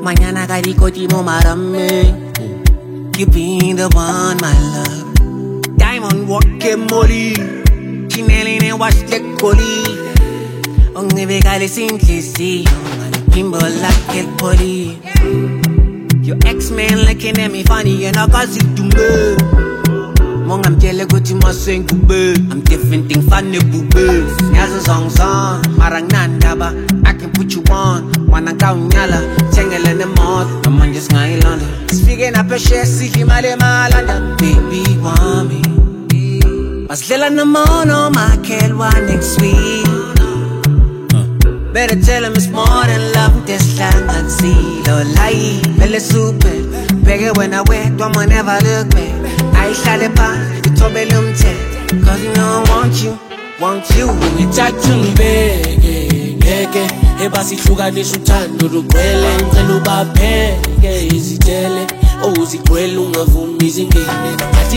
Mañana garikoti mo marami. You being the one, my love. Diamond walking molly. Chinelli ne wash the coli. Only vegale simplicity. Kimbo like el poli. Your ex-man looking at me funny and I can't see to me. Mong I'm telling you to my sing kube. I'm different thing funny bube. Nyaza song marang nandaba. I can put you on. Wanna kau nyala, tangle in the mouth. I'm on just ngai London. Speaking up a share, see him ale malanda. Baby want me. Mas lela na mono makelwa next week. Better tell him it's more than love. This land and see. Lo lie, belle super. Bigger when I wait, don't never look back. I shot it back, you told me cause you know I want you. Ngithatha ngibeke ebasihlukanisa uthando lugcwele ngicela ubapheke izitele owuzigcwele ungavumi izingene athi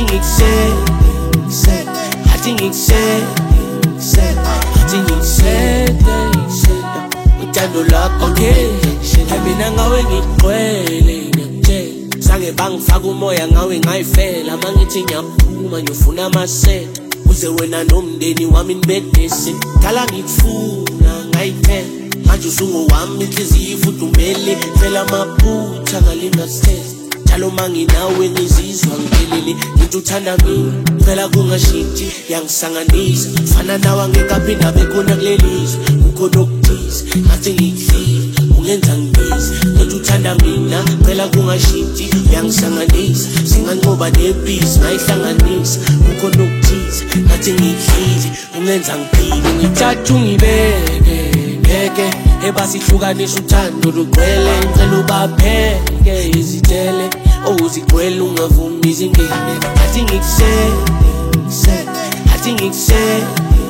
ngikusete uthando lakho okay mina ngawe ngigcwele ngiyakutshela sange bangifaka umoya ngawe ngayifela mangithi ngiyaphuma ngiyofuna amasela uze wena nomndeni wami nibedese kala ngikufuna ngayiphela manje usungowami inhliziyo ifudumele phela amaphutha ngalinga stress njalo manginawe ngizizwa ngiphelele ngithi uthanda mina phela kungashintshi yangisanganisa fana nawe angekaphinda bekhona kulelizwe kukhona okuthize ngathi ngikuhlile ungenza ngibize ngithi uthanda mina phela kungashintshi yangisanganisa singanqoba nebhizi ngayihlanganisa kukhona okuthize ngathi ngikuhlile ungenza ngiphile ngithatha ngibeke ebasihlukanisa uthando lugcwele ngicela ubapheke izitele owuzigcwele ungavumi izingene athi ngikusete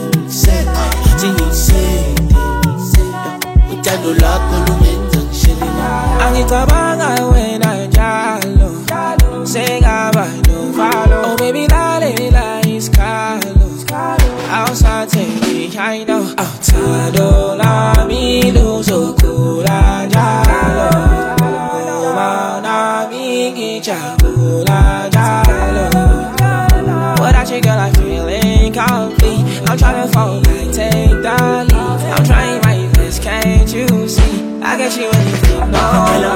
uthando lakho lumenza ngishelele angicabanga wena njalo sengaba novalo oh baby lalela isikhalo awusathengi I know uthando lami luzokhula njalo uma nami ngijabula njalo without you girl I feel incomplete I'm trying to fall back, take the lead I'm trying my best, can't you see I get you anything, no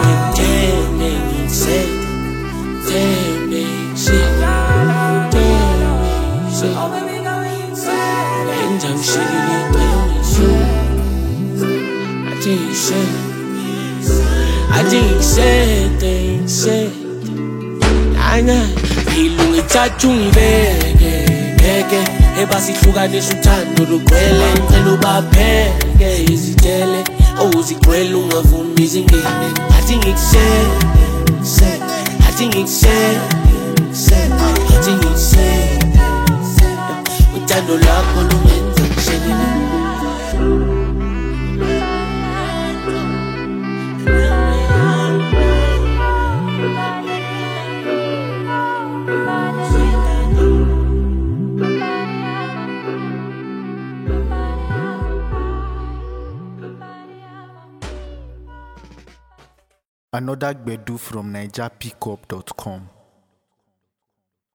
I think said ngithatha ngibeke ebasihlukanisa uthando lugcwele ngicela ubapheke izitele owuzigcwele ungavumi izingene athi ngikusete uthando lakho lumenza ngishelele Another Gbedu from NigerPickup.com.